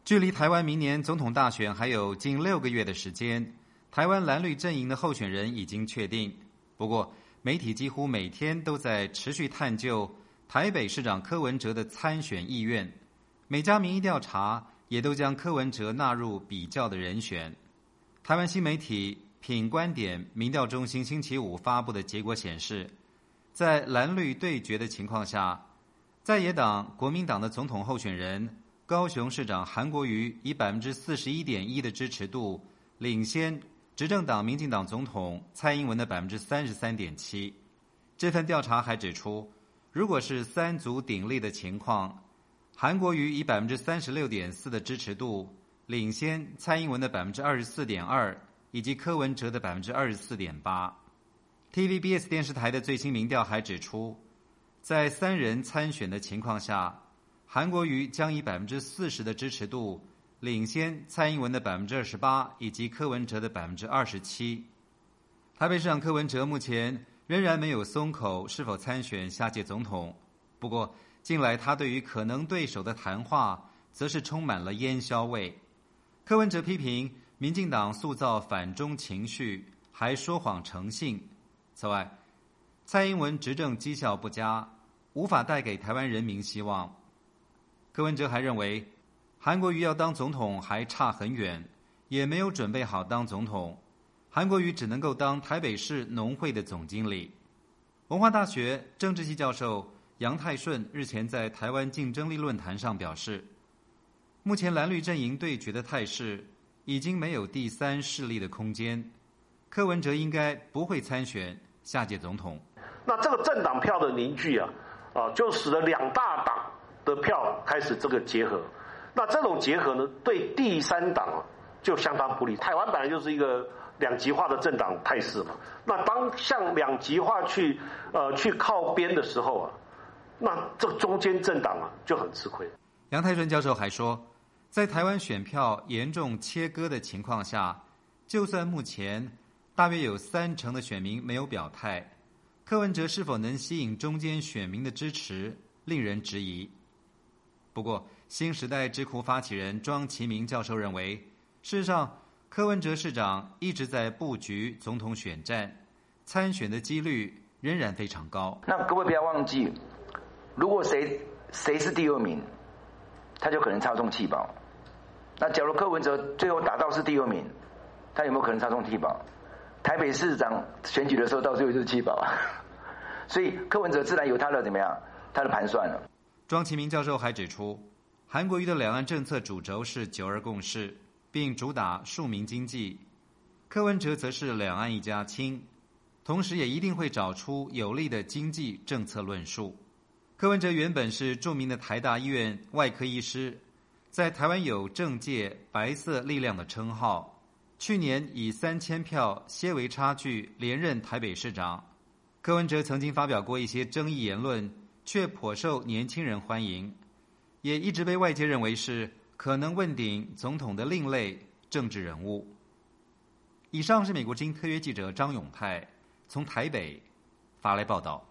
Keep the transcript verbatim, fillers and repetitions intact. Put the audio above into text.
距离台湾明年总统大选还有近六个月的时间，台湾蓝绿阵营的候选人已经确定。不过，媒体几乎每天都在持续探究台北市长柯文哲的参选意愿，每家民意调查也都将柯文哲纳入比较的人选。台湾新媒体品观点民调中心星期五发布的结果显示，在蓝绿对决的情况下，在野党国民党的总统候选人高雄市长韩国瑜以 百分之四十一点一 的支持度领先执政党民进党总统蔡英文的 百分之三十三点七。 这份调查还指出，如果是三足鼎立的情况，韩国瑜以 百分之三十六点四 的支持度领先蔡英文的 百分之二十四点二 以及柯文哲的 百分之二十四点八。 T V B S 电视台的最新民调还指出，在三人参选的情况下，韩国瑜将以 百分之四十 的支持度领先蔡英文的 百分之二十八 以及柯文哲的 百分之二十七。 台北市长柯文哲目前仍然没有松口是否参选下届总统，不过近来他对于可能对手的谈话则是充满了烟硝味。柯文哲批评民进党塑造反中情绪，还说谎成性。此外，蔡英文执政绩效不佳，无法带给台湾人民希望。柯文哲还认为，韩国瑜要当总统还差很远，也没有准备好当总统。韩国瑜只能够当台北市农会的总经理。文化大学政治系教授杨泰顺日前在台湾竞争力论坛上表示，目前蓝绿阵营对决的态势已经没有第三势力的空间，柯文哲应该不会参选下届总统。 那这个政党票的凝聚啊，啊，就使得两大党的票开始这个结合。那这种结合呢，对第三党啊就相当不利。台湾本来就是一个两极化的政党态势嘛，那当向两极化去呃去靠边的时候啊，那这个中间政党啊就很吃亏。 杨泰顺教授还说，在台湾选票严重切割的情况下，就算目前大约有三成的选民没有表态，柯文哲是否能吸引中间选民的支持，令人质疑。不过，新时代智库发起人庄其明教授认为，事实上，柯文哲市长一直在布局总统选战，参选的几率仍然非常高。 那各位不要忘记，如果谁谁是第二名，他就可能操纵弃保。那假如柯文哲最后打到是第二名，他有没有可能操纵弃保？台北市长选举的时候，到最后就是弃保啊。所以柯文哲自然有他的怎么样，他的盘算了。 庄其明教授还指出，韩国瑜的两岸政策主轴是九二共识，并主打庶民经济；柯文哲则是两岸一家亲，同时也一定会找出有利的经济政策论述。柯文哲原本是著名的台大医院外科医师，在台湾有政界白色力量的称号，去年以三千票些微差距连任台北市长。柯文哲曾经发表过一些争议言论，却颇受年轻人欢迎，也一直被外界认为是可能问鼎总统的另类政治人物。以上是美国之音特约记者张永泰从台北发来报道。